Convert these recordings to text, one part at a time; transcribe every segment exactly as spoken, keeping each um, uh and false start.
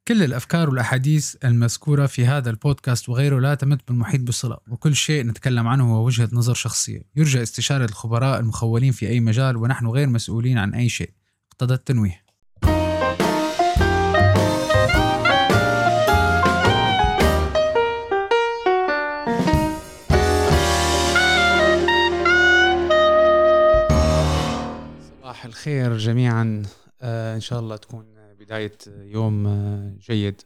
كل الأفكار والأحاديث المذكورة في هذا البودكاست وغيره لا تمت بالمحيط بصلة، وكل شيء نتكلم عنه هو وجهة نظر شخصية يرجى استشارة الخبراء المخولين في أي مجال، ونحن غير مسؤولين عن أي شيء. اقتضى التنويه. صباح الخير جميعا. آه إن شاء الله تكون بداية يوم آه جيد.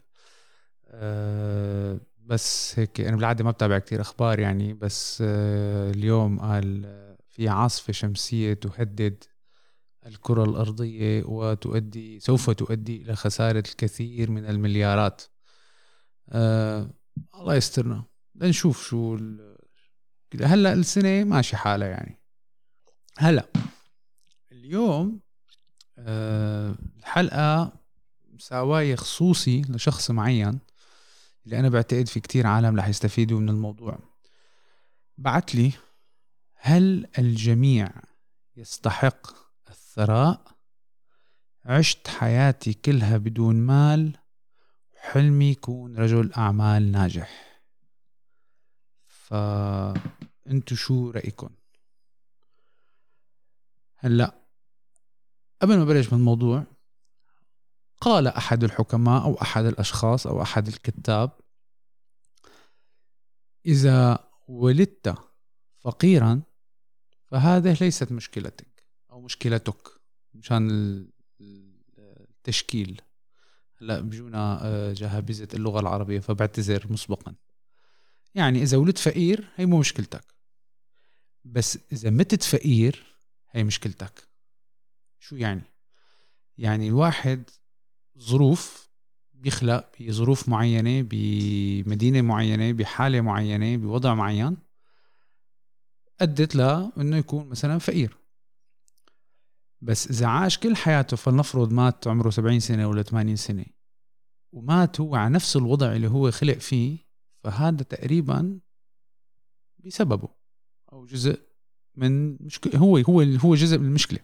آه بس هيك أنا بالعادة ما بتابع كتير أخبار يعني، بس آه اليوم قال في عاصفة شمسية تهدد الكرة الأرضية وتؤدي سوف تؤدي إلى خسارة الكثير من المليارات. آه الله يسترنا، لنشوف شو هلأ. السنة ماشي حالة يعني. هلأ اليوم آه الحلقة مساواية خصوصي لشخص معين اللي أنا بعتقد في كتير عالم رح يستفيدوا من الموضوع. بعت لي: هل الجميع يستحق الثراء؟ عشت حياتي كلها بدون مال، حلمي يكون رجل أعمال ناجح. فأنتوا شو رأيكم؟ هلأ قبل ما بلش من الموضوع، قال أحد الحكماء أو أحد الأشخاص أو أحد الكتاب: إذا ولدت فقيرا فهذه ليست مشكلتك أو مشكلتك. مشان التشكيل هلا بجونا جهابزة اللغة العربية فبعتذر مسبقا. يعني إذا ولدت فقير هي مو مشكلتك، بس إذا متت فقير هي مشكلتك. شو يعني؟ يعني الواحد ظروف بيخلق بظروف معينة بمدينة معينة بحالة معينة بوضع معين أدت له إنه يكون مثلا فقير. بس إذا عاش كل حياته، فلنفرض مات عمره سبعين سنة ولا ثمانين سنة ومات هو على نفس الوضع اللي هو خلق فيه، فهذا تقريبا بسببه أو جزء من مشكلة، هو هو هو جزء من المشكلة.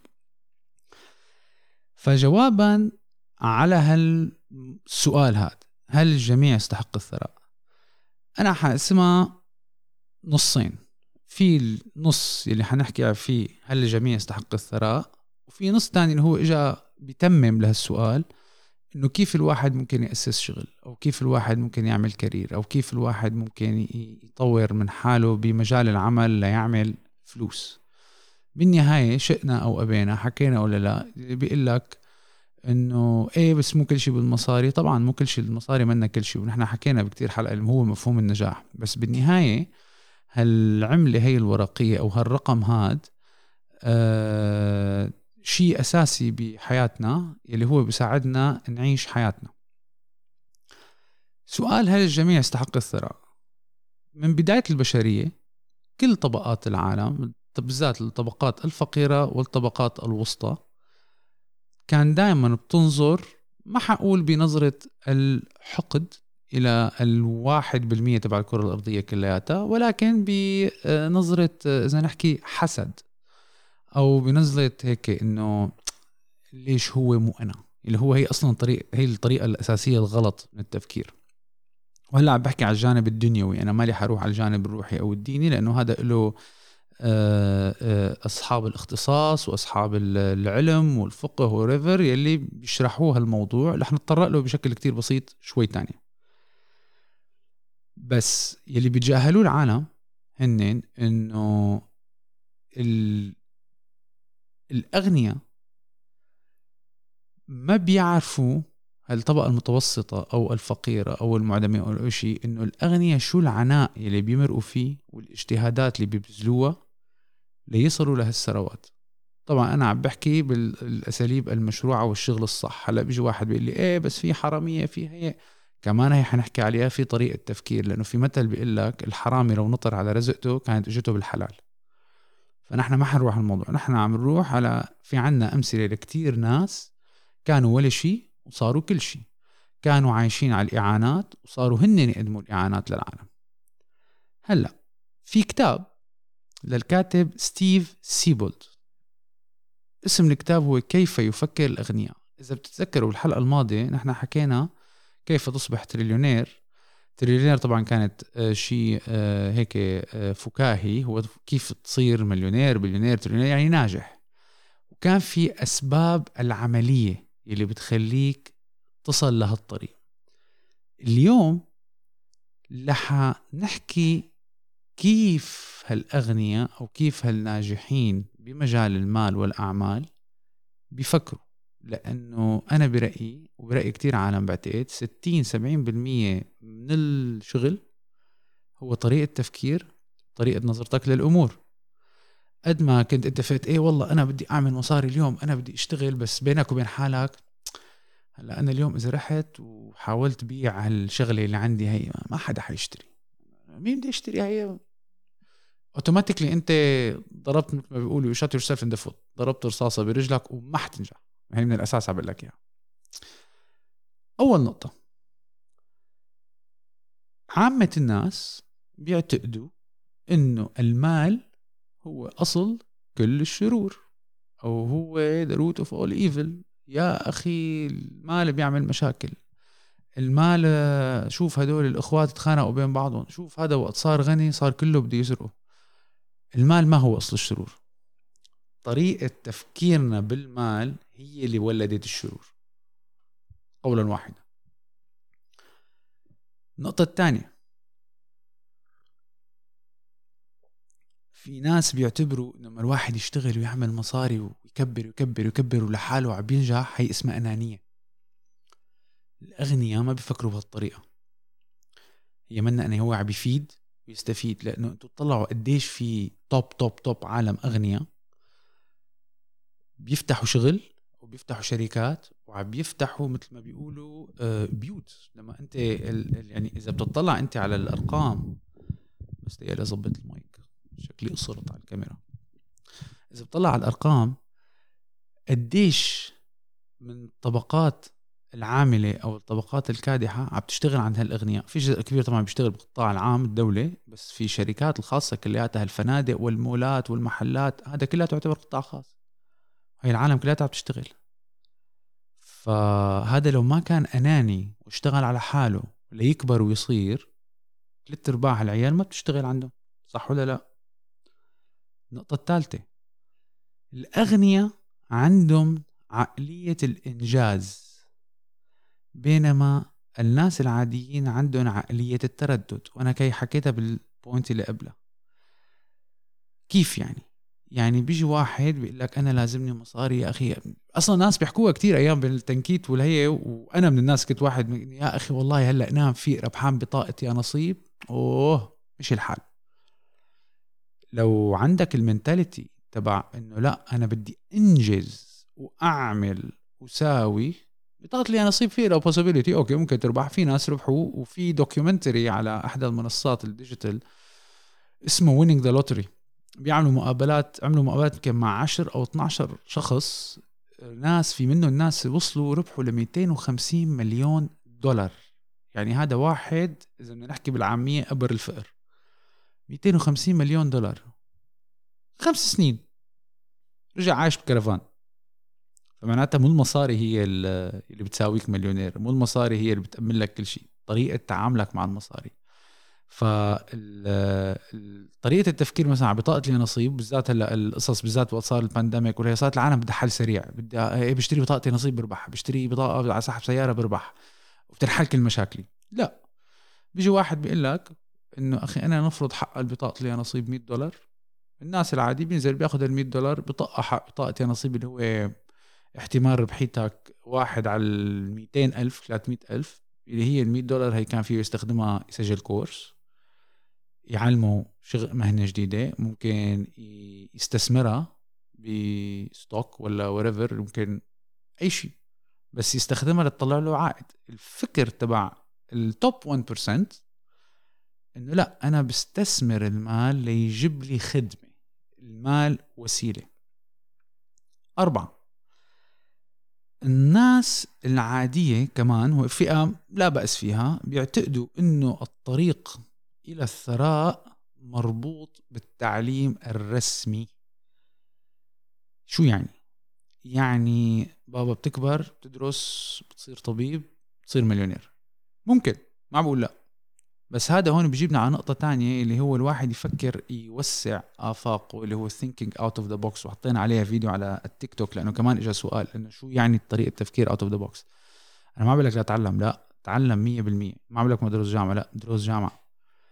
فجوابا على هالسؤال هذا، هل الجميع يستحق الثراء؟ أنا حقسمها نصين. في النص اللي حنحكي فيه هل الجميع يستحق الثراء، وفي نص تاني اللي هو إجا بيتمم لهالسؤال إنه كيف الواحد ممكن يأسس شغل، أو كيف الواحد ممكن يعمل كارير، أو كيف الواحد ممكن يطور من حاله بمجال العمل ليعمل فلوس. بالنهاية شئنا أو أبينا، حكينا ولا لا، بيقول لك إنه إيه بس مو كل شيء بالمصاري. طبعا مو كل شيء بالمصاري، منا كل شيء، ونحن حكينا بكتير حلقة اللي هو مفهوم النجاح. بس بالنهاية هالعملة هي الورقية أو هالرقم هاد آه شيء أساسي بحياتنا اللي هو بيساعدنا نعيش حياتنا. سؤال هل الجميع يستحق الثراء؟ من بداية البشرية كل طبقات العالم، بالذات الطبقات الفقيرة والطبقات الوسطى، كان دائما بتنظر، ما حقول بنظرة الحقد إلى الواحد بالمية تبع الكرة الأرضية كلياتها، ولكن بنظرة إذا نحكي حسد، أو بنظرة هيك إنه ليش هو مو أنا، اللي هو هي أصلا طريق هي الطريقة الأساسية الغلط من التفكير. وهلا عم بحكي على الجانب الدنيوي، أنا مالي حروح على الجانب الروحي أو الديني، لأنه هذا له أصحاب الاختصاص وأصحاب العلم والفقه وريفر يلي بيشرحوها الموضوع، رح نتطرق له بشكل كتير بسيط شوي تاني. بس يلي بيتجاهلوه العالم هنن إنه الأغنياء ما بيعرفوا هالطبقة المتوسطة أو الفقيرة أو المعدمة أو أي شيء، إنه الأغنياء شو العناء اللي بيمرقوا فيه والاجتهادات اللي بيبذلوها ليصلوا لهالثروات. طبعا أنا عم بحكي بالأساليب المشروعة والشغل الصح. هلأ بيجي واحد بيقول لي إيه بس في حرامية في هي كمان، هي حنحكي عليها في طريقة تفكير، لأنه في مثل بيقول لك الحرامي لو نطر على رزقته كانت اجته بالحلال. فنحن ما حنروح الموضوع، نحن عم نروح على في عنا أمثلة لكتير ناس كانوا ولا شيء وصاروا كل شيء، كانوا عايشين على الإعانات وصاروا هن يقدموا الإعانات للعالم. هلأ في كتاب للكاتب ستيف سيبولد، اسم الكتاب هو كيف يفكر الأغنياء. إذا بتتذكروا الحلقة الماضية نحن حكينا كيف تصبح تريليونير. تريليونير طبعا كانت شيء هيك فكاهي، هو كيف تصير مليونير بليونير تريليونير يعني ناجح. وكان في أسباب العملية اللي بتخليك تصل لهالطريق. اليوم لح نحكي كيف هالأغنياء أو كيف هالناجحين بمجال المال والأعمال بيفكروا. لأنه أنا برأيي وبرأي كتير عالم بعتقد ستين سبعين بالمية من الشغل هو طريقة تفكير، طريقة نظرتك للأمور. قد ما كنت انت فات ايه والله انا بدي اعمل مصاري اليوم، انا بدي اشتغل، بس بينك وبين حالك هلا انا اليوم اذا رحت وحاولت بيع هالشغله اللي عندي هي ما حدا حيشتري. مين بده يشتري هي؟ اوتوماتيكلي انت ضربت مثل ما بيقولوا you shot yourself in the foot، ضربت رصاصه برجلك وما حتنجح. هي من الاساس عم بقول لك اياها. اول نقطه، عامه الناس بيعتقدوا انه المال هو اصل كل الشرور، او هو the root of all evil. يا اخي المال بيعمل مشاكل، المال شوف هدول الاخوات تخانقوا بين بعضهم، شوف هذا وقت صار غني صار كله بده يسرقه. المال ما هو اصل الشرور، طريقة تفكيرنا بالمال هي اللي ولدت الشرور قولا واحدا. النقطة الثانية، في ناس بيعتبروا لما الواحد يشتغل ويعمل مصاري ويكبر ويكبر ويكبر ولحاله عم بينجح هي اسمها أنانية. الأغنياء ما بيفكروا بهالطريقة. هي منا أنه هو عم بيفيد ويستفيد، لأنه أنتوا تطلعوا قديش في توب توب توب عالم أغنياء بيفتحوا شغل وبيفتحوا شركات وعم بيفتحوا مثل ما بيقولوا بيوت. لما أنت يعني إذا بتطلع أنت على الأرقام، بس دي أظبط المايك شكلي قصرت على الكاميرا. إذا بتطلع على الأرقام قديش من طبقات العاملة أو الطبقات الكادحة عم تشتغل عند هالأغنياء. في جزء كبير طبعا بيشتغل بالقطاع العام الدولة، بس في شركات الخاصة كلياتها الفنادق والمولات والمحلات هذا كلها تعتبر قطاع خاص. هاي العالم كلها عم تشتغل. فهذا لو ما كان أناني واشتغل على حاله ليكبر ويصير، ثلاث ارباع العيال ما بتشتغل عنده. صح ولا لا؟ النقطة الثالثة، الأغنياء عندهم عقلية الإنجاز، بينما الناس العاديين عندهم عقلية التردد. وأنا كي حكيتها بالبوينت اللي قبلها. كيف يعني؟ يعني بيجي واحد بيقول لك أنا لازمني مصاري. يا أخي أصلا ناس بيحكوها كتير أيام بالتنكيت والهي، وأنا من الناس كنت واحد من يا أخي والله هلأ نام في ربحان بطاقة يا نصيب. أوه مش الحال. لو عندك المنتاليتي تبع إنه لا أنا بدي أنجز وأعمل وساوي، بطاقة لي نصيب فيه لو possibility أوكي ممكن تربح. في ناس ربحوا، وفي دوكيومنتري على أحد المنصات الديجيتال اسمه winning the lottery. بيعملوا مقابلات، عملوا مقابلات كم مع عشر أو اثناشر شخص، ناس في منه الناس وصلوا ربحوا لمئتين وخمسين مليون دولار. يعني هذا واحد إذا بدنا نحكي بالعامية أبر الفقر. مئتين وخمسين مليون دولار خمس سنين رجع عايش بكرفان. فمعناتها مو المصاري هي اللي بتساويك مليونير، مو المصاري هي اللي بتأمن لك كل شيء، طريقة تعاملك مع المصاري. فطريقة التفكير مثلا على بطاقة لي نصيب بالذات، هلا القصص بالذات وقت صار البانديميك والهي صارت العالم بدها حل سريع، بدي بشتري بطاقة نصيب بربح، بشتري بطاقة على سحب سيارة بربح وبتنحل كل مشاكلي. لا، بيجي واحد بيقول لك انه اخي انا نفرض حق البطاقة لي نصيب مية دولار. الناس العادي بينزل بياخد ال مية دولار بطاقة حق بطاقة نصيب اللي هو احتمال ربحيتك واحد على الميتين ألف ثلاثمية ألف، اللي هي المية دولار هي كان فيه يستخدمها يسجل كورس، يعلموا شغل مهنة جديدة، ممكن يستثمرها بستوك ولا وريفر، ممكن أي شيء بس يستخدمها لتطلع له عائد. الفكر تبع التوب واحد بالمية إنه لا أنا بستثمر المال ليجيب لي خدمة، المال وسيلة. أربعة، الناس العادية كمان وفئة لا بأس فيها بيعتقدوا إنه الطريق إلى الثراء مربوط بالتعليم الرسمي. شو يعني؟ يعني بابا بتكبر بتدرس بتصير طبيب بتصير مليونير. ممكن، ما بقول لا، بس هذا هون بيجيبنا على نقطة تانية اللي هو الواحد يفكر يوسع آفاقه، اللي هو thinking out of the box. وحطينا عليها فيديو على التيك توك لأنه كمان إجا سؤال إنه شو يعني طريقة تفكير out of the box. أنا ما بقولك لا تعلم، لا تعلم مية بالمية، ما بقولك ما دروس جامعة، لا دروس جامعة،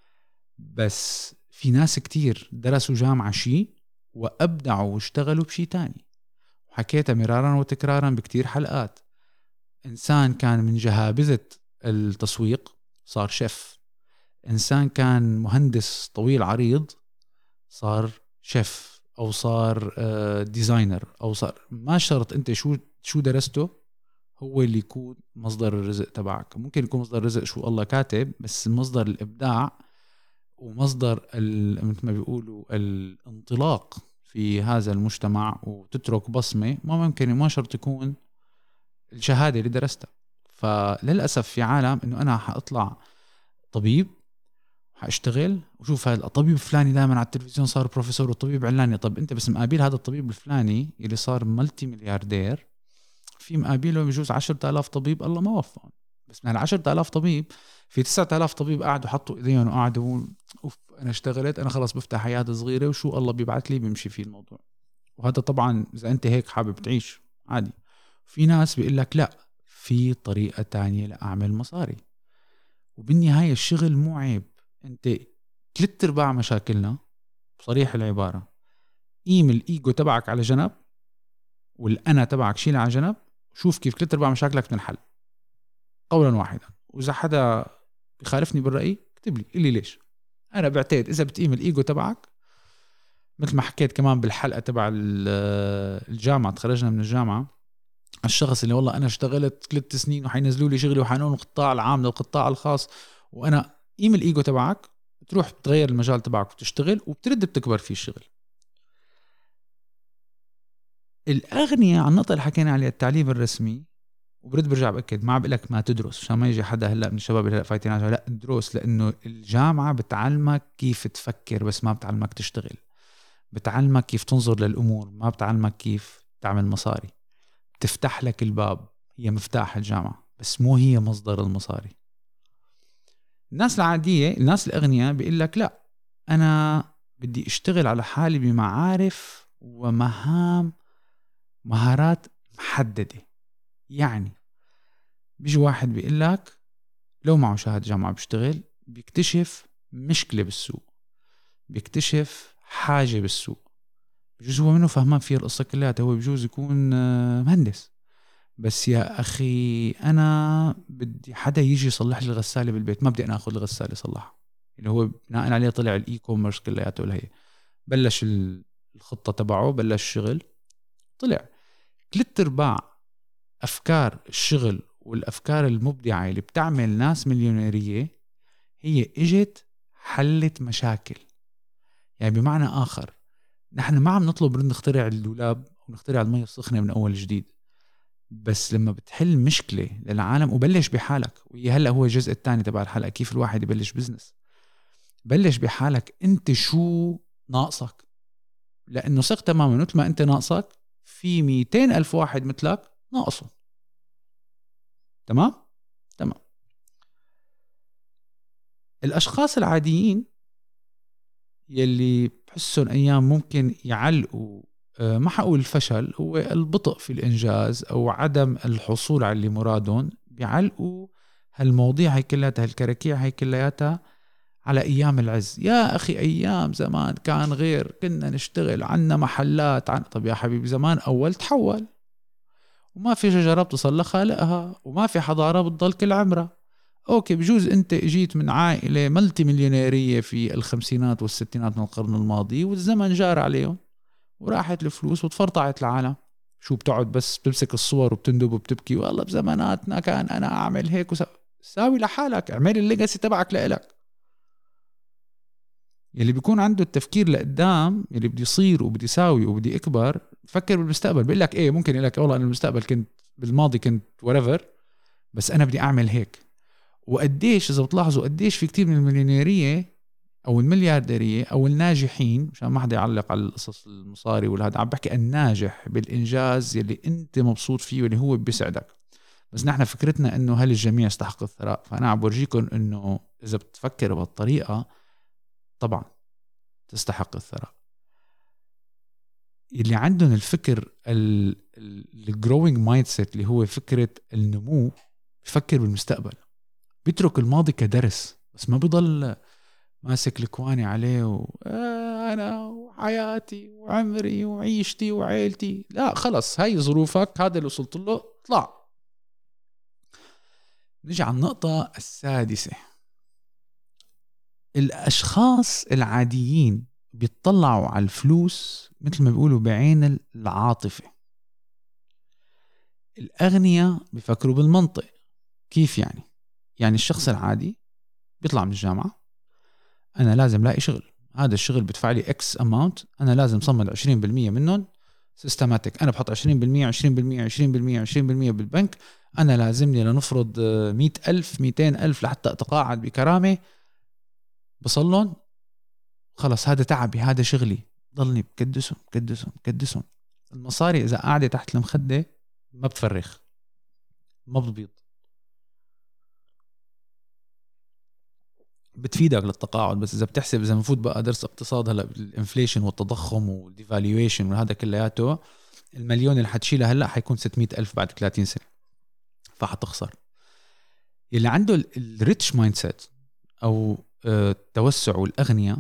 بس في ناس كتير درسوا جامعة شيء وأبدعوا واشتغلوا بشيء تاني. وحكيتها مرارا وتكرارا بكتير حلقات. إنسان كان من جهابذة التسويق صار شيف، إنسان كان مهندس طويل عريض صار شيف، أو صار ديزاينر، أو صار، ما شرط أنت شو شو درسته هو اللي يكون مصدر الرزق تبعك. ممكن يكون مصدر الرزق شو الله كاتب، بس مصدر الإبداع ومصدر مثل ما بيقولوا الانطلاق في هذا المجتمع وتترك بصمة، ما ممكن ما شرط تكون الشهادة اللي درستها. فللأسف في عالم إنه أنا حأطلع طبيب حاشتغل وشوف هذا الطبيب الفلاني دائما على التلفزيون صار بروفيسور والطبيب علاني. طب انت بس مقابل هذا الطبيب الفلاني اللي صار ملتي ملياردير، في مقابله بجوز عشرة آلاف طبيب الله ما وفقهم. بس من هالعشرة آلاف طبيب في تسعة آلاف طبيب قاعدوا حطوا ايديهم وقعدوا اوف انا اشتغلت، انا خلاص بفتح عيادة صغيرة وشو الله بيبعت لي بيمشي فيه الموضوع. وهذا طبعا اذا انت هيك حابب تعيش عادي. في ناس بيقول لك لا، في طريقة تانية لأعمل مصاري. وبالنهاية الشغل مو عيب. انت ثلاث ارباع مشاكلنا بصريح العبارة قيم الايجو تبعك على جنب والانا تبعك شيل على جنب، شوف كيف ثلاث ارباع مشاكلك تنحل قولا واحدا. واذا حدا بخالفني بالرأي اكتب لي قل لي ليش. انا بعتقد اذا بتقيم الايجو تبعك مثل ما حكيت كمان بالحلقة تبع الجامعة، تخرجنا من الجامعة، الشخص اللي والله انا اشتغلت ثلاث سنين وحينزلوا لي شغلي وحنقول القطاع العام للقطاع الخاص، وانا قيم الايجو تبعك تروح تغير المجال تبعك وتشتغل وبترد بتكبر فيه الشغل. الأغنياء عن النقطة اللي حكينا عليها التعليم الرسمي، وبرد برجع بأكد ما بقولك ما تدرس عشان ما يجي حدا هلا من الشباب اللي هلا فايتين على لا تدرس، لأنه الجامعة بتعلمك كيف تفكر بس ما بتعلمك تشتغل، بتعلمك كيف تنظر للأمور ما بتعلمك كيف تعمل مصاري. تفتح لك الباب، هي مفتاح الجامعة بس مو هي مصدر المصاري. الناس العادية الناس الأغنياء بيقول لك لا أنا بدي اشتغل على حالي بمعارف ومهام مهارات محددة. يعني بيجي واحد بيقول لك لو معه شهادة جامعة بيشتغل، بيكتشف مشكلة بالسوق، بيكتشف حاجة بالسوق، بجوز هو منه فهمان فيها القصة كلها، هو بجوز يكون مهندس، بس يا أخي أنا بدي حدا يجي يصلح لي الغسالة بالبيت، ما بدي أنا أخذ الغسالة صلحها. اللي هو بناء عليه طلع الإي كوميرس كلياته اللي هي بلش الخطة تبعه، بلش الشغل، طلع ثلاث ارباع أفكار الشغل والأفكار المبدعة اللي بتعمل ناس مليونيرية هي إجت حلت مشاكل. يعني بمعنى آخر نحن ما عم نطلب ان نخترع الدولاب ونخترع المية السخنة من أول جديد، بس لما بتحل مشكلة للعالم وبلش بحالك. وهلأ هو الجزء الثاني تبع الحلقة، كيف الواحد يبلش بزنس. بلش بحالك انت شو ناقصك، لأنه ثق تماما مثل ما انت ناقصك في مئتين ألف واحد مثلك ناقصه. تمام تمام. الأشخاص العاديين يلي بحسن أيام ممكن يعلقوا ما حقول الفشل، هو البطء في الإنجاز أو عدم الحصول على اللي مرادون، بيعلقوا هالمواضيع هي كلها هالكراكيع هي كلها على أيام العز. يا أخي أيام زمان كان غير، كنا نشتغل عنا محلات عن... طب يا حبيبي زمان أول تحول وما في شجرة بتصل لخالقها وما في حضارة بتضل كل عمرها. أوكي بجوز أنت جيت من عائلة ملتي مليونيرية في الخمسينات والستينات من القرن الماضي والزمن جار عليهم وراحت الفلوس وتفرطعت العالم. شو بتقعد بس بتمسك الصور وبتندب وبتبكي والله بزماناتنا كان أنا أعمل هيك وسا... ساوي لحالك، اعمل الليجاسي تبعك لإلك. يلي بيكون عنده التفكير لقدام، يلي بدي يصير وبدي يساوي وبدي أكبر، فكر بالمستقبل. بيقول لك إيه ممكن يقول لك والله أنا المستقبل كنت بالماضي كنت whatever، بس أنا بدي أعمل هيك. وقديش إذا بتلاحظوا قديش في كتير من المليونيرية أو المليارديرية أو الناجحين، مشان ما حدا يعلق على القصص المصاري والهذا، عم بحكي الناجح بالإنجاز يلي أنت مبسوط فيه واللي هو بيسعدك. بس نحن فكرتنا إنه هل الجميع يستحق الثراء. فأنا عم برجيكم إنه إذا بتفكر بهالطريقة طبعا تستحق الثراء. اللي عندهم الفكر الجروينج مايند سيت اللي هو فكرة النمو، بفكر بالمستقبل، بيترك الماضي كدرس بس ما بيضل ماسك الكواني عليه وأنا وحياتي وعمري وعيشتي وعيلتي. لا خلص، هاي ظروفك، هذا اللي وصلت له، اطلع. نجي على النقطة السادسة. الأشخاص العاديين بيطلعوا على الفلوس مثل ما بيقولوا بعين العاطفة. الأغنياء بيفكروا بالمنطق. كيف يعني؟ يعني الشخص العادي بيطلع من الجامعة، أنا لازم لاقي شغل، هذا الشغل بدفع لي إكس أماونت، أنا لازم صمد عشرين بالمية منهم سيستماتيك، أنا بحط عشرين بالمية عشرين بالمية عشرين بالمية عشرين بالمية بالبنك، أنا لازمني لنفرض مئة ألف مئتين ألف لحتى أتقاعد بكرامة، بصلون خلص هذا تعبي، هذا شغلي، ضلني بكدسهم بكدسهم بكدسهم. المصاري إذا قاعدة تحت المخدة ما بتفرخ، ما بتبيض، بتفيدك للتقاعد. بس إذا بتحسب إذا مفوت بقى درس اقتصاد هلأ بالإنفليشن والتضخم والديفاليويشن وهذا كلياته، المليون اللي حتشيله هلأ حيكون ستمائة ألف بعد ثلاثين سنة، فحتخسر. اللي عنده الريتش مايند سيت أو التوسع والأغنياء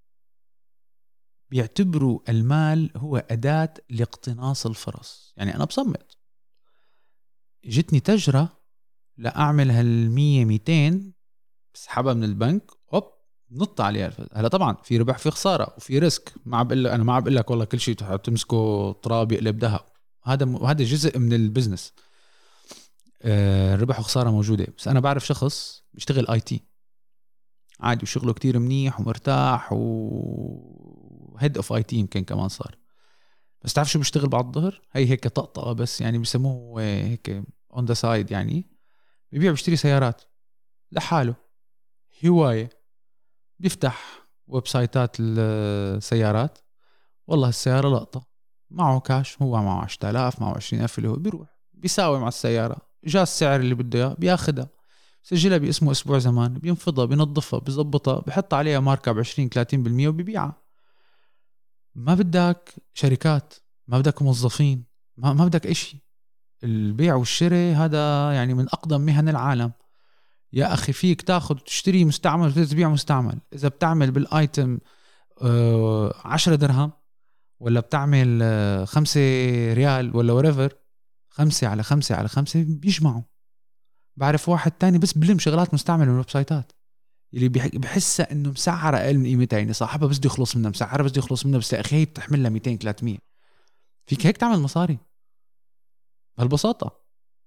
بيعتبروا المال هو أداة لاقتناص الفرص. يعني أنا بصمت، جتني تجرة لأعمل هالمية ميتين بسحبها من البنك، أوب نط عليها. هلا طبعا في ربح في خسارة وفي ريسك، ما بقول أنا ما بقول لك والله كل شيء تمسكه تراب يقلب ذهب، هذا هذا جزء من البزنس، آه ربح وخسارة موجودة. بس أنا بعرف شخص بيشتغل آي تي عادي وشغله كتير منيح ومرتاح وهيد اوف آي تي يمكن كمان صار، بس تعرف شو بيشتغل بعد الظهر؟ هي هيك طقطقة بس، يعني بيسموه هيك on the side، يعني بيبيع بيشتري سيارات لحاله هواية، بيفتح ويب سايتات السيارات، والله السيارة لقطة، معه كاش، هو معه عشرة آلاف معه عشرين ألف اللي هو بيروح بيساوي مع السيارة، جاء السعر اللي بده اياه بياخدها، سجلها باسمه أسبوع زمان، بينفضها بينظفها بيزبطها بيحط عليها ماركة بعشرين ثلاثين بالمية وبيبيعها. ما بدك شركات، ما بدك موظفين، ما, ما بدك إشي. البيع والشراء هذا يعني من أقدم مهن العالم يا أخي. فيك تاخد تشتري مستعمل وتبيع مستعمل، إذا بتعمل بالآيتم آه عشرة درهم ولا بتعمل آه خمسة ريال ولا وريفر، خمسة على خمسة على خمسة بيجمعوا. بعرف واحد تاني بس بلم شغلات مستعملة من الويب سايتات اللي بحسها انه مسعره اقل من قيمتها، يعني صاحبها بس بده يخلص منها، مسعره بس بده يخلص منها، بس يا اخي هي بتحمل لها مئتين ثلاثمية. فيك هيك تعمل مصاري بهالبساطه.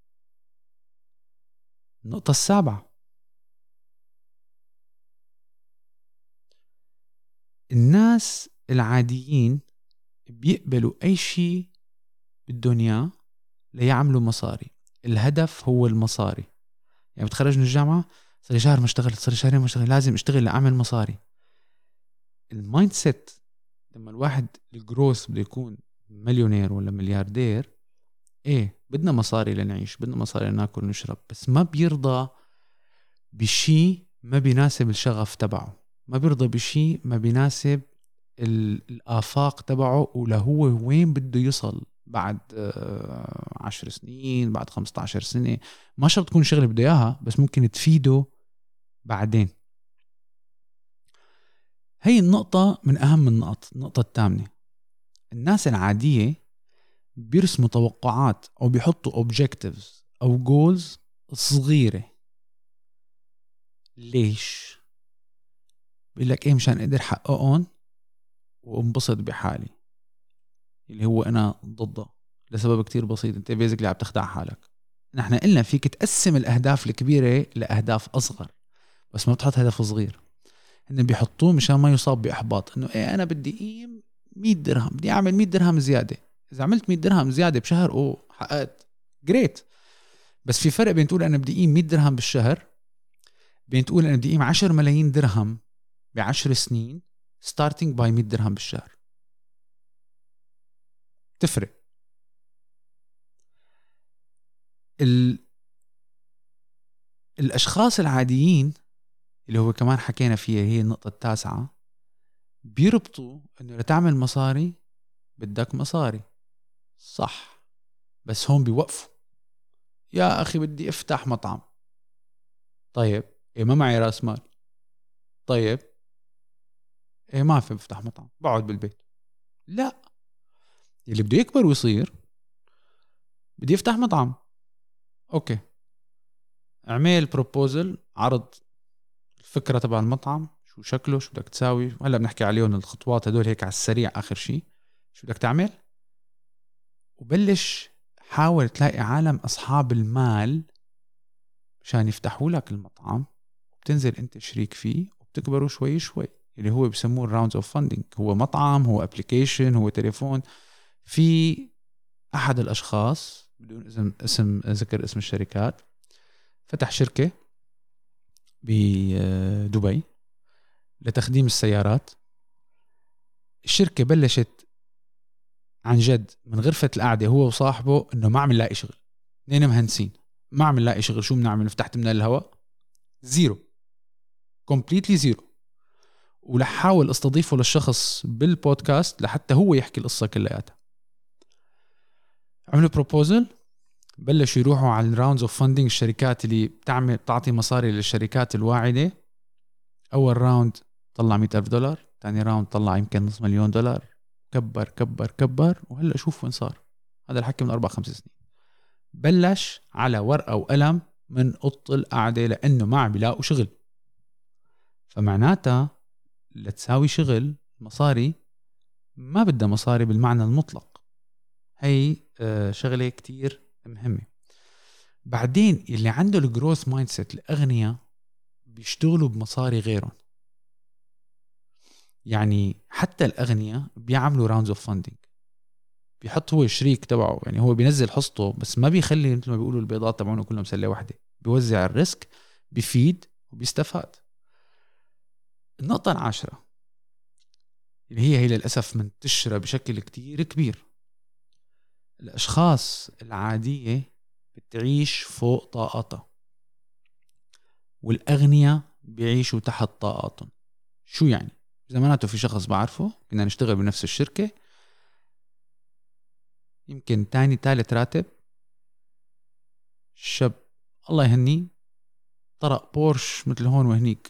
النقطه السابعه، الناس العاديين بيقبلوا اي شيء بالدنيا ليعملوا مصاري. الهدف هو المصاري. يعني بتخرج من الجامعه صار لي شهر ما اشتغلت، صار لي شهرين ما اشتغل، لازم اشتغل لاعمل مصاري. المايند سيت لما الواحد الجروث بده يكون مليونير ولا ملياردير، ايه بدنا مصاري لنعيش، بدنا مصاري لناكل ونشرب، بس ما بيرضى بشي ما بيناسب الشغف تبعه، ما بيرضى بشي ما بيناسب الآفاق تبعه ولا هو وين بده يصل بعد عشر سنين، بعد خمسة عشر سنة. ما شرط تكون شغلة بده إياها، بس ممكن تفيده بعدين. هي النقطة من أهم النقط. النقطة الثامنة، الناس العادية بيرسموا توقعات أو بيحطوا objectives أو goals صغيرة. ليش؟ بيقول لك إيه؟ مشان أقدر حققهم وانبسط بحالي، اللي هو أنا ضده لسبب كتير بسيط. أنت بيزيكلي عم تخدع حالك. نحن قلنا فيك تقسم الأهداف الكبيرة لأهداف أصغر، بس ما بتحط هدف صغير. هن بيحطوه مشان ما يصاب بإحباط، إنه إيه أنا بدي قيم مية درهم، بدي أعمل مية درهم زيادة. إذا عملت مية درهم زيادة بشهر أو حققت جريت، بس في فرق بين تقول أنا بدي قيم مية درهم بالشهر بين تقول أنا بدي قيم عشر ملايين درهم بعشر سنين starting by مية درهم بالشهر. تفرق. الأشخاص العاديين اللي هو كمان حكينا فيها هي النقطة التاسعة بيربطوا إنه لتعمل مصاري بدك مصاري صح، بس هون بيوقفوا. يا أخي بدي افتح مطعم، طيب إيه ما معي رأس مال، طيب إيه ما في بفتح مطعم بقعد بالبيت. لا، اللي بده يكبر ويصير بدي يفتح مطعم، أوكي اعمل بروبوزل، عرض الفكرة تبع المطعم، شو شكله، شو بدك تساوي. هلا بنحكي عليهم الخطوات هدول هيك على السريع آخر شيء. شو بدك تعمل، وبلش حاول تلاقي عالم أصحاب المال مشان يفتحوا لك المطعم، وبتنزل أنت شريك فيه وبتكبروا شوي شوي، اللي هو بسموه الراوندز اوف فاندنج. هو مطعم، هو ابليكيشن، هو تليفون. في أحد الأشخاص بدون اسم اسم ذكر اسم الشركات فتح شركة بدبي لتخديم السيارات. الشركة بلشت عن جد من غرفة القعدة هو وصاحبه إنه ما عم نلاقي شغل، اثنين مهندسين ما عم نلاقي شغل، شو بنعمل؟ فتحت من الهواء زيرو، كومبليتلي زيرو. ولحاول استضيفه للشخص بالبودكاست لحتى هو يحكي القصة كلياتها. عملوا بروبوزل، بلشوا يروحوا على الراوندز اوف فاندنج، الشركات اللي بتعمل بتعطي مصاري للشركات الواعدة. أول راوند طلع مئة ألف دولار، تاني راوند طلع يمكن نص مليون دولار، كبر كبر كبر. وهلأ شوف وين صار. هذا الحكي من أربع خمس سنين. بلش على ورقة وقلم من قط القعدة لأنه ما عم بيلاقوا شغل. فمعناتها لتساوي شغل مصاري ما بدها مصاري بالمعنى المطلق. هي شغلة كتير مهمة. بعدين اللي عنده الجروث مايند سيت، الأغنياء بيشتغلوا بمصاري غيرهم. يعني حتى الأغنياء بيعملوا راوندز اوف فاندنج، بيحط هو شريك تبعه، يعني هو بينزل حصته بس ما بيخلي مثل ما بيقولوا البيضات تبعونه كلهم سلة واحدة، بيوزع الريسك، بيفيد وبيستفاد. النقطة العاشرة اللي هي هي للأسف منتشرة بشكل كتير كبير، الأشخاص العادية بتعيش فوق طاقتها والأغنياء بيعيشوا تحت طاقتهم. شو يعني؟ زماناته في شخص بعرفه كنا نشتغل بنفس الشركة، يمكن تاني تالت راتب، شاب الله يهنيه طرق بورش مثل هون وهنيك،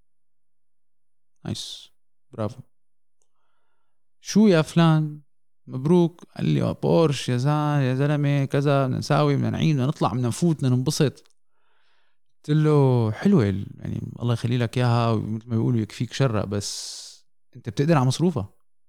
نايس برافو. شو يا فلان مبروك؟ قال لي بورش يا زلمه يا زلمه كذا، بدنا نساوي، بدنا نعين، بدنا نطلع، بدنا نفوت، بدنا ننبسط. قلت له حلوه يعني الله يخلي لك اياها، ومثل ما بيقولوا يكفيك شرق، بس انت بتقدر على مصروفها.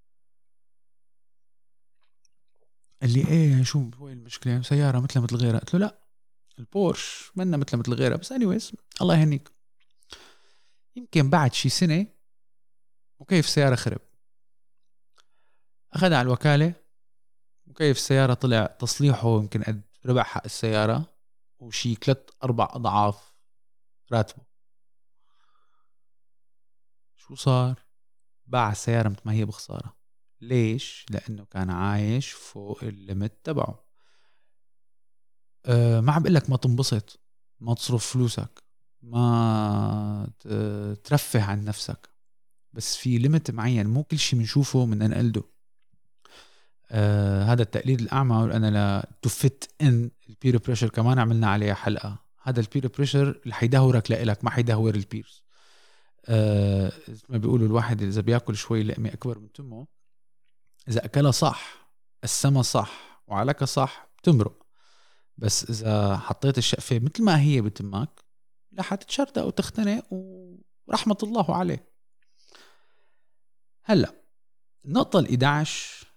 قال لي ايه شو هو المشكله؟ سياره مثل مثل غيرها. قلت له لا، البورش منا مثل مثل غيرها، بس انيويز الله يهنيك. يمكن بعد شي سنه مكيف سياره خرب، اخذ على الوكاله، مكيف السياره طلع تصليحه يمكن قد ربع حق السياره وشي ثلاث اربع اضعاف راتبه. شو صار؟ باع السياره مثل ما هي بخساره. ليش؟ لانه كان عايش فوق الليمت تبعه. أه ما عم بقول لك ما تنبسط، ما تصرف فلوسك، ما ترفه عن نفسك، بس في ليمت معين. مو كل شيء بنشوفه من نقلده. آه هذا التقليد الأعمى، أنا لا تفت إن البير بريشر كمان عملنا عليها حلقة. هذا البير بريشر اللي حيدهورك لإلك، ما حيدهور البيرز. آه ما بيقولوا الواحد إذا بيأكل شوي لقمة أكبر من تمه، إذا أكلها صح السما صح وعلك صح بتمرق، بس إذا حطيت الشقفة مثل ما هي بتمك رح تتشردق وتختنق ورحمة الله عليه. هلأ النقطة الإدعش،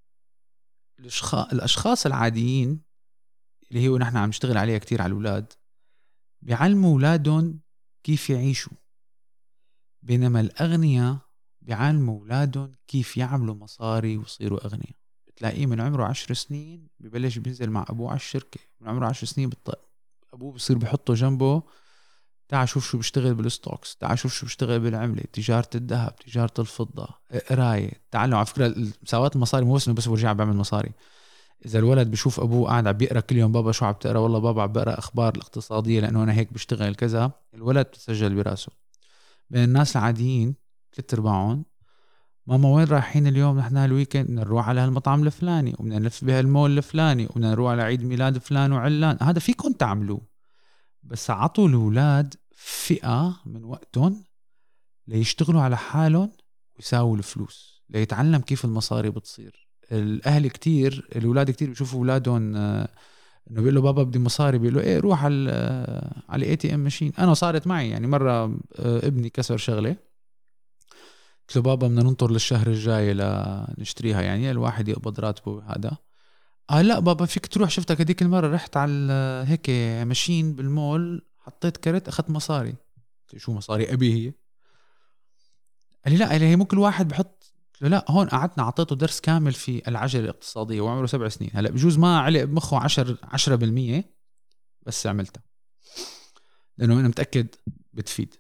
الأشخاص العاديين اللي هو نحن عم نشتغل عليها كتير على الأولاد، بيعلموا أولادهم كيف يعيشوا، بينما الأغنياء بيعلموا أولادهم كيف يعملوا مصاري ويصيروا أغنياء. بتلاقيه من عمره عشر سنين ببلش بينزل مع أبوه على الشركة، من عمره عشر سنين بت... أبوه بصير بيحطه جنبه، تعال شوف شو بيشتغل بالستوكس، تعال شوف شو بيشتغل بالعملة، تجارة الذهب، تجارة الفضة، قراية، تعالوا على فكرة مساواة المصاري مو بس إنه بس برجع بعمل مصاري، إذا الولد بيشوف أبوه قاعد عم بيقرأ كل يوم بابا شو عم تقرأ، والله بابا عم بقرأ أخبار الاقتصادية لأنه أنا هيك بشتغل كذا، الولد بتسجل براسه. بين الناس العاديين ثلاث أرباعهم ماما وين رايحين اليوم؟ نحن هالويكند بدنا نروح على هالمطعم الفلاني وبدنا نلف بهالمول الفلاني وبدنا نروح على عيد ميلاد فلان وعلان. هذا فيكم تعملوه، بس عطوا الأولاد فئة من وقتهم ليشتغلوا على حالهم ويساووا الفلوس، ليتعلم كيف المصاري بتصير. الأهل كتير الأولاد كتير بيشوفوا أولادهم آه إنه بيقول له بابا بدي مصاري، بيقول له إيه روح على آه على اي تي ام ماشين. أنا صارت معي يعني مرة آه ابني كسر شغلة، قلت له بابا بدنا ننطر للشهر الجاي لنشتريها، يعني الواحد يقبض راتبه هذا. آه لا بابا فيك تروح، شفتك هديك المرة رحت على هيك ماشين بالمول حطيت كرت أخذت مصاري. شو مصاري أبي هي؟ قال لي لا هي مو كل واحد بحط. قلت له لا هون قعدنا عطيته درس كامل في العجلة الاقتصادية وعمره سبع سنين. هلا بجوز ما علق بمخه عشر عشرة بالمية بس عملتها لأنه أنا متأكد بتفيد.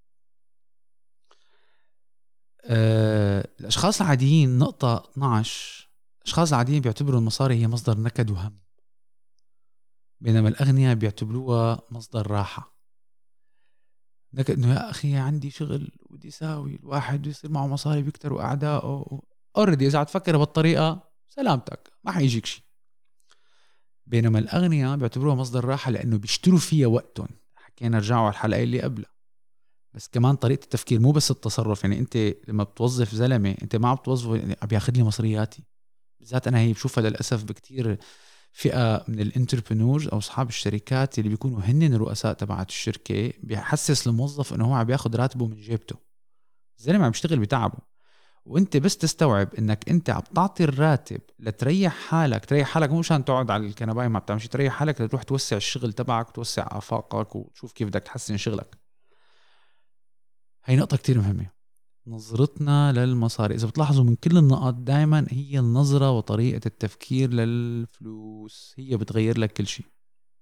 أه الأشخاص العاديين نقطة اثناشر، الأشخاص العاديين بيعتبروا المصاري هي مصدر نكد وهم، بينما الأغنياء بيعتبروها مصدر راحة. نكد إنه يا أخي عندي شغل ودي ساوي، الواحد يصير معه مصاري بيكتروا أعدائه. أوردي إذا تفكر بالطريقة سلامتك ما حيجيك شيء. بينما الأغنياء بيعتبروها مصدر راحة لأنه بيشتروا فيها وقتهم. حكينا رجعوا على الحلقة اللي قبلها، بس كمان طريقة التفكير مو بس التصرف. يعني أنت لما بتوظف زلمة أنت ما بتوظفه يعني بياخد لي مصرياتي. بالذات أنا هي بشوفها للأسف بكتير فئة من الانتربرنورز أو أصحاب الشركات اللي بيكونوا هنن الرؤساء تبعت الشركة، بيحسس الموظف أنه هو عم بياخد راتبه من جيبته. الزلمة عم بيشتغل بتعبه، وانت بس تستوعب انك انت عم تعطي الراتب لتريح حالك. تريح حالك مو مشان تقعد على الكنبايه ما بتعمل شيء، تريح حالك لتروح توسع الشغل تبعك وتوسع آفاقك وتشوف كيف بدك تحسن شغلك. هي نقطة كتير مهمة، نظرتنا للمصاري. إذا بتلاحظوا من كل النقاط دائما هي النظرة وطريقة التفكير للفلوس هي بتغير لك كل شيء.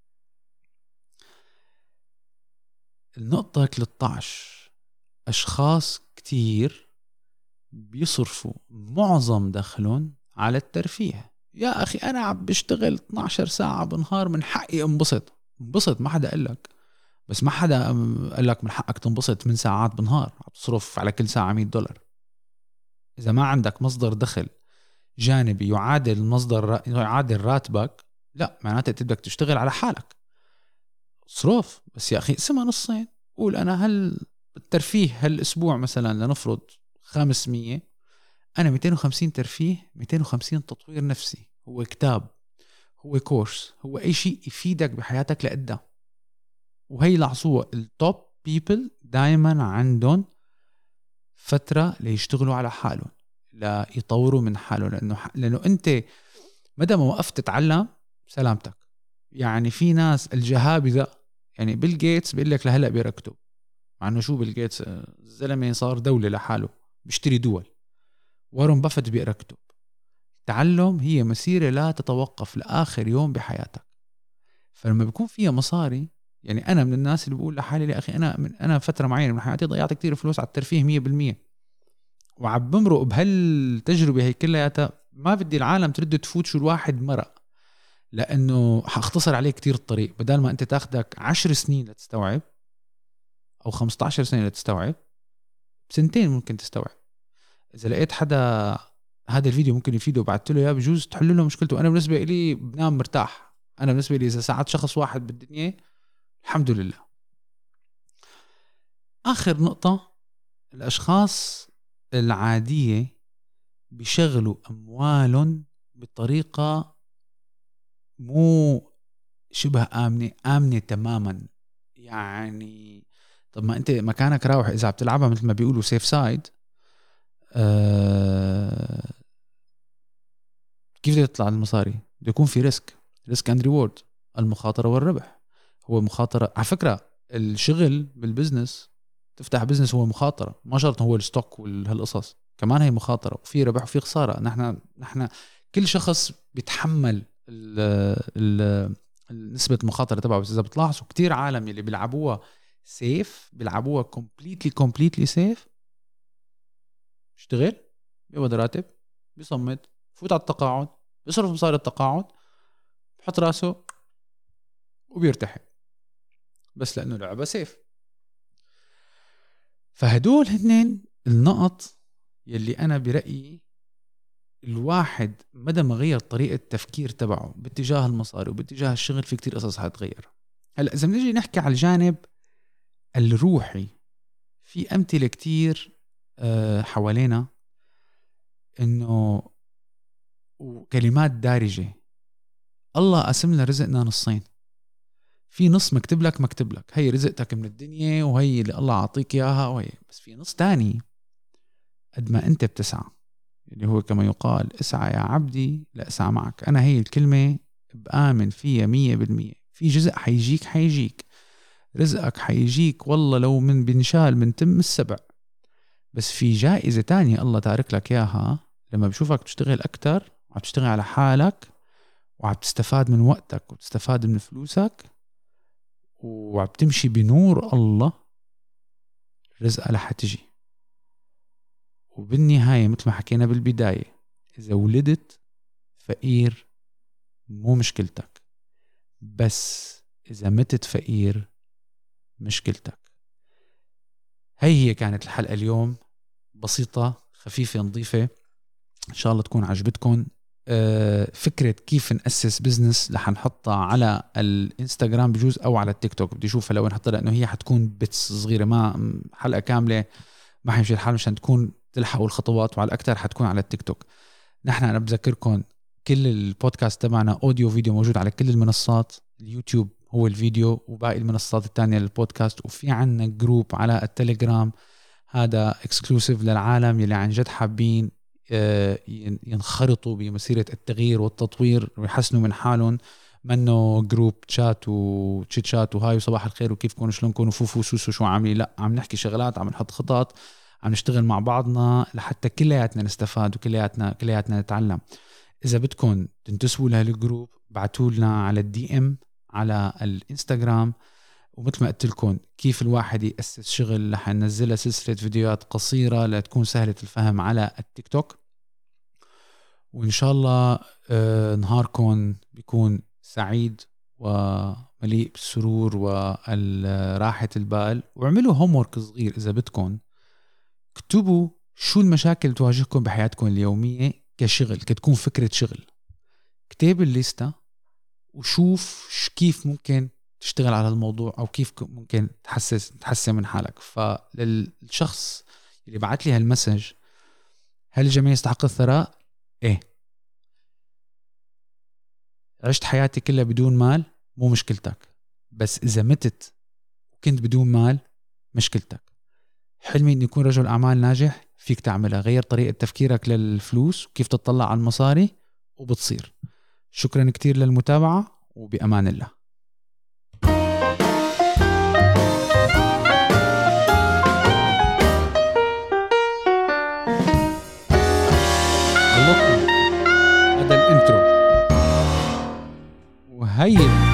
النقطة ثلاثة عشر، أشخاص كتير بيصرفوا معظم دخلهم على الترفيه. يا أخي أنا عم بشتغل اثناشر ساعة بنهار، من حقي انبسط. انبسط، ما حدا قال لك، بس ما حدا قال لك من حقك تنبسط من ساعات بنهار عم تصرف على كل ساعة مية دولار. إذا ما عندك مصدر دخل جانبي يعادل مصدر يعادل راتبك، لا معناته أنت بدك تشتغل على حالك. صرف بس يا أخي اسمها نصين. قول أنا هل الترفيه هالأسبوع مثلا لنفرض خمسمية، أنا مئتين وخمسين ترفيه، مئتين وخمسين تطوير نفسي، هو كتاب، هو كورس، هو أي شيء يفيدك بحياتك لقدام. وهي لاحظوها التوب بيبل دايما عندهم فترة ليشتغلوا على حالهم ليطوروا من حالهم، لأنه لأنه أنت مدى ما وقفت تتعلم سلامتك. يعني في ناس الجهابذة، يعني بيل جيتس بيقول لك لهلأ بيركتب، مع أنه شو بيل جيتس الزلمة صار دولة لحاله بيشتري دول. وارون بافت بيقرأ كتب. التعلم هي مسيرة لا تتوقف لآخر يوم بحياتك. فلما بيكون فيها مصاري، يعني أنا من الناس اللي بقول لحالي يا أخي أنا من أنا فترة معينة من حياتي ضيعت كتير فلوس على الترفيه مية بالمية، وعم بمرق بهالتجربة هي كلها. ما بدي العالم ترد تفوت شو الواحد مرق، لأنه حاختصر عليه كتير الطريق. بدل ما أنت تاخدك عشر سنين لتستوعب أو خمسة عشر سنة لتستوعب، بسنتين ممكن تستوعب. إذا لقيت حدا هذا الفيديو ممكن يفيده بعت له يا بجوز تحل له مشكلته. أنا بالنسبة لي بنام مرتاح. أنا بالنسبة لي إذا ساعد شخص واحد بالدنيا الحمد لله. آخر نقطة، الأشخاص العادية بيشغلوا أموالهم بطريقة مو شبه آمنة آمنة تماما. يعني طب ما أنت مكانك راوح إذا بتلعبها مثل ما بيقولوا سيف سايد، أه كيف بدك تطلع المصاري؟ بده يكون في ريسك، ريسك اند ريورد، المخاطرة والربح. هو مخاطرة على فكرة. الشغل بالبزنس، تفتح بزنس هو مخاطرة، ما شرط هو الستوك والهالقصص، كمان هي مخاطرة وفي ربح وفي خسارة. نحن نحن كل شخص بيتحمل ال ال نسبة المخاطرة تبعه. بس إذا بتلاحظوا كتير عالم اللي بيلعبوها سيف بيلعبوها completely completely سيف، بيشتغل بيقبض راتب بيصمت فوت على التقاعد بيصرف مصاري التقاعد، بحط راسه وبيرتاح، بس لأنه لعبة سيف. فهدول هنين النقط يلي أنا برأيي الواحد مدى ما غير طريقة تفكير تبعه باتجاه المصاري وباتجاه الشغل في كتير قصص هتغير. هلأ إذا بنجي نحكي على الجانب الروحي، في أمثلة كتير حوالينا إنه وكلمات دارجة. الله قسم لنا رزقنا نصين، في نص مكتب لك مكتب لك هي رزقتك من الدنيا وهي اللي الله عطيك إياها وهي، بس في نص تاني قد ما أنت بتسعى، اللي هو كما يقال اسعى يا عبدي لا اسعى معك. أنا هي الكلمة بآمن فيها مية بالمية. في جزء حيجيك حيجيك رزقك حيجيك والله لو من بنشال من تم السبع، بس في جائزة تانية الله تارك لك إياها لما بشوفك تشتغل أكتر وعم تشتغل على حالك وعم تستفاد من وقتك وتستفاد من فلوسك وعم تمشي بنور الله، رزقها رح تجي. وبالنهاية مثل ما حكينا بالبداية، إذا ولدت فقير مو مشكلتك، بس إذا متت فقير مشكلتك. هي هي كانت الحلقة اليوم، بسيطة خفيفة نظيفة، إن شاء الله تكون عجبتكم. فكرة كيف نأسس بزنس رح نحطها على الانستغرام بجوز أو على التيك توك، بدي أشوفها لو نحطها لأنه هي حتكون بتس صغيرة، ما حلقة كاملة ما حيمشي الحال مشان تكون تلحقوا الخطوات، وعلى الأكثر حتكون على التيك توك. نحن أنا بذكركم كل البودكاست تبعنا أوديو فيديو موجود على كل المنصات، اليوتيوب هو الفيديو وباقي المنصات التانية للبودكاست، وفي عنا جروب على التليجرام هذا اكسكلوسيف للعالم يلي عن جد حابين ينخرطوا بمسيرة التغيير والتطوير ويحسنوا من حالهم، منه جروب تشات وتشيت شات وهاي وصباح الخير وكيفكم وشلونكم وفوفو سوسو شو عاملين. لا، عم نحكي شغلات، عم نحط خطط، عم نشتغل مع بعضنا لحتى كلياتنا نستفاد وكلياتنا كلياتنا نتعلم. إذا بدكم تنتسبوا لهالجروب بعتوا لنا على الدي ام على الانستغرام، ومثل ما قلت لكم كيف الواحد يأسس شغل رح ننزلها سلسلة فيديوهات قصيرة لتكون سهلة الفهم على التيك توك. وإن شاء الله نهاركم بيكون سعيد ومليء بالسرور والراحة البال. واعملوا هومورك صغير إذا بدكم، اكتبوا شو المشاكل تواجهكم بحياتكم اليومية كشغل، كتكون فكرة شغل، اكتب الليستة وشوف كيف ممكن تشتغل على الموضوع أو كيف ممكن تحسس تحسن من حالك. فللشخص اللي بعت لي هالمسج، هل الجميع يستحق الثراء؟ إيه. عشت حياتي كلها بدون مال، مو مشكلتك، بس إذا متت وكنت بدون مال مشكلتك. حلمي إن يكون رجل أعمال ناجح، فيك تعملها. غير طريقة تفكيرك للفلوس وكيف تطلع على المصاري وبتصير. شكرا كتير للمتابعة وبأمان الله. هذا الانترو وهي